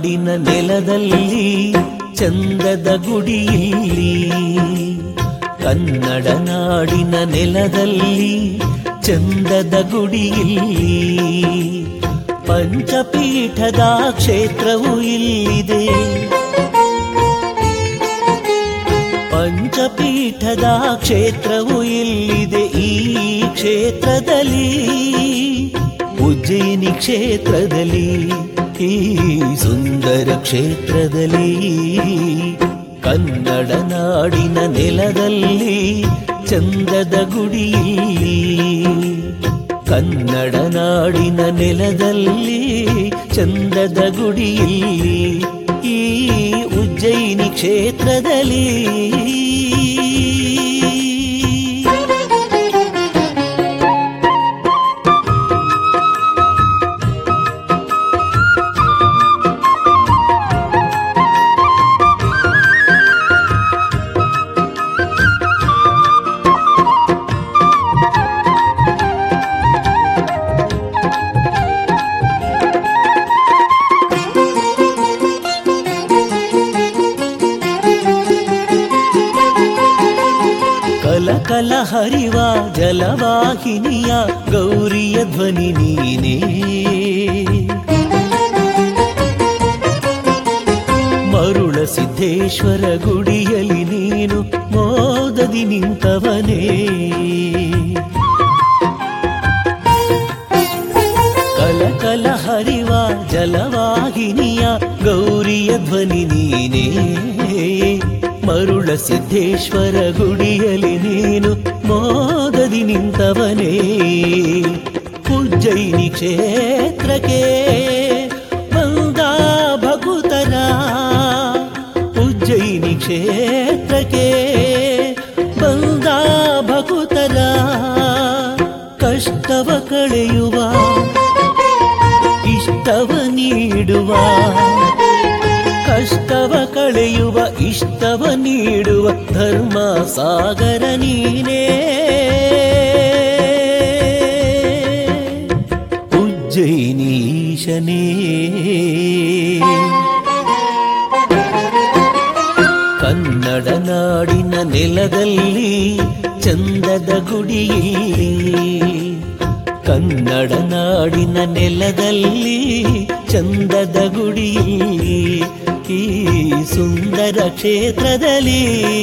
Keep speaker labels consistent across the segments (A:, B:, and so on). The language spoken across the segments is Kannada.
A: ನಾಡಿನ ನೆಲದಲ್ಲಿ ಚಂದದ ಗುಡಿಯಲ್ಲಿ, ಕನ್ನಡ ನಾಡಿನ ನೆಲದಲ್ಲಿ ಚಂದದ ಗುಡಿಯಲ್ಲಿ, ಪಂಚಪೀಠದ ಕ್ಷೇತ್ರವು ಇಲ್ಲಿದೆ. ಪಂಚಪೀಠದ ಕ್ಷೇತ್ರವು ಇಲ್ಲಿದೆ. ಈ ಕ್ಷೇತ್ರದಲ್ಲಿ, ಉಜ್ಜಯಿನಿ ಕ್ಷೇತ್ರದಲ್ಲಿ, ಈ ಸುಂದರ ಕ್ಷೇತ್ರದಲ್ಲಿ, ಕನ್ನಡ ನಾಡಿನ ನೆಲದಲ್ಲಿ ಚಂದದ ಗುಡಿಯಲ್ಲಿ, ಕನ್ನಡ ನಾಡಿನ ನೆಲದಲ್ಲಿ ಚಂದದ ಗುಡಿಯಲ್ಲಿ, ಈ ಉಜ್ಜಯಿನಿ ಕ್ಷೇತ್ರದಲ್ಲಿ. ಕಲ ಹರಿವ ಜಲವಾಹಿನಿಯ ಗೌರಿಯ ಧ್ವನಿ ನೀನೇ, ಮರುಳ ಸಿದ್ದೇಶ್ವರ ಗುಡಿಯಲ್ಲಿ ನೀನು ಮೋದದಿ ನಿಂತವನೇ. ಕಲ ಕಲ ಹರಿವ ಜಲವಾಹಿನಿಯ ಗೌರಿಯ ಧ್ವನಿ ನೀನೇ, ಮರುಳ ಸಿದ್ದೇಶ್ವರ ಗುಡಿಯಲ್ಲಿ ನೀನು ಮೋದದಿ ನಿಂತವನೇ. ಉಜ್ಜಯಿನಿ ಕ್ಷೇತ್ರಕ್ಕೆ ಬಂದ ಭಕುತರ, ಉಜ್ಜಯಿನಿ ಕ್ಷೇತ್ರಕ್ಕೆ ಬಂದ ಭಕುತರ ಕಷ್ಟವ ಕಳೆಯುವ, ಇಷ್ಟವ ನೀಡುವ, ಕಷ್ಟವ ಕಳೆಯುವ ಇಷ್ಟವ ನೀಡುವ ಧರ್ಮ ಸಾಗರ ನೀನೇ. ಉಜ್ಜಯಿನೀಶನೇ, ಕನ್ನಡ ನಾಡಿನ ನೆಲದಲ್ಲಿ ಚಂದದ ಗುಡಿಯಲ್ಲಿ, ಕನ್ನಡ ನಾಡಿನ ನೆಲದಲ್ಲಿ ಚಂದದ ಗುಡಿಯಲ್ಲಿ, ಈ ಸುಂದರ ಕ್ಷೇತ್ರದಲ್ಲಿ.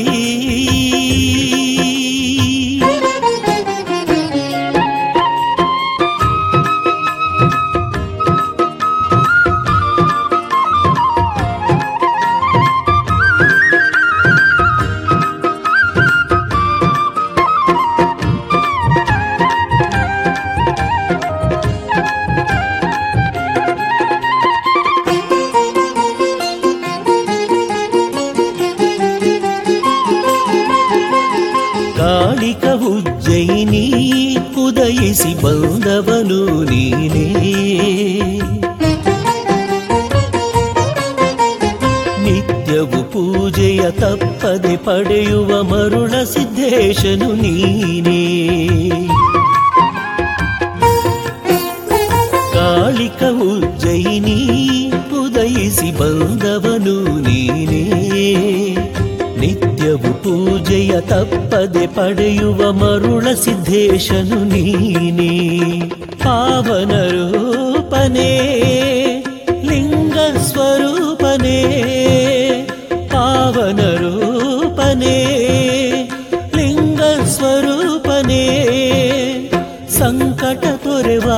A: ಕಾಳಿಕ ಉಜ್ಜಯಿನಿ ಉದಯಿಸಿ ಬಂದವನು ನೀನೇ, ನಿತ್ಯವು ಪೂಜೆಯ ತಪ್ಪದೆ ಪಡೆಯುವ ಮರುಳ ಸಿದ್ದೇಶನು ನೀನೇ. ಕಾಳಿಕ ಉಜ್ಜಯಿನಿ ಉದಯಿಸಿ ಬಂದವನು ನೀನೇ, ನಿತ್ಯವು ಪೂಜೆಯ ತಪ್ಪದೆ ಪಡೆಯುವ ಮರುಳ ಸಿದ್ದೇಶನು ನೀನೇ. ಪಾವನ ರೂಪನೇ, ಲಿಂಗ ಸ್ವರೂಪನೇ, ಪಾವನ ರೂಪನೇ, ಲಿಂಗ ಸ್ವರೂಪನೇ, ಸಂಕಟ ತೊರೆವ,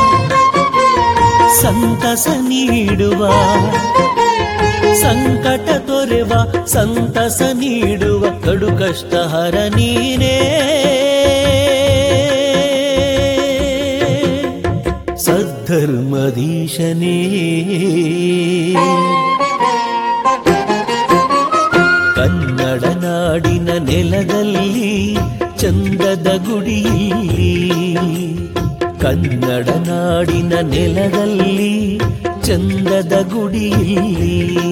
A: ಸಂತಸ ನೀಡುವ, ಸಂಕಟ ತೊರೆವ ಸಂತಸ ನೀಡುವ ಕಡು ಕಷ್ಟ ಹರ ನೀನೇ. ಸದ್ಧರ್ಮದೀಶನೇ, ಕನ್ನಡ ನಾಡಿನ ನೆಲದಲ್ಲಿ ಚಂದದ ಗುಡಿಯಲ್ಲಿ, ಕನ್ನಡ ನಾಡಿನ ನೆಲದಲ್ಲಿ ಚಂದದ ಗುಡಿಯಲ್ಲಿ,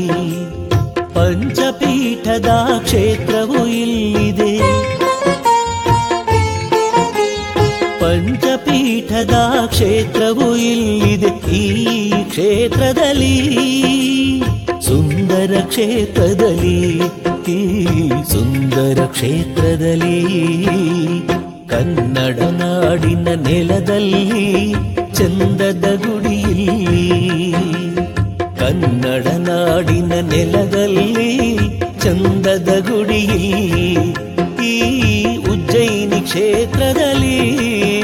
A: ಪಂಚಪೀಠದ ಕ್ಷೇತ್ರವು ಇಲ್ಲಿದೆ. ಪಂಚಪೀಠದ ಕ್ಷೇತ್ರವು ಇಲ್ಲಿದೆ ಈ ಕ್ಷೇತ್ರದಲ್ಲಿ, ಸುಂದರ ಕ್ಷೇತ್ರದಲ್ಲಿ, ಈ ಸುಂದರ ಕ್ಷೇತ್ರದಲ್ಲಿ. ಕನ್ನಡ ನಾಡಿನ ನೆಲದಲ್ಲಿ ಚಂದದ ಗುಡಿಯಲ್ಲಿ, ಕನ್ನಡ ನಾಡಿನ ನೆಲದಲ್ಲಿ ಚಂದದ ಗುಡಿಯಲ್ಲಿ, ಈ ಉಜ್ಜಯಿನಿ ಕ್ಷೇತ್ರದಲ್ಲಿ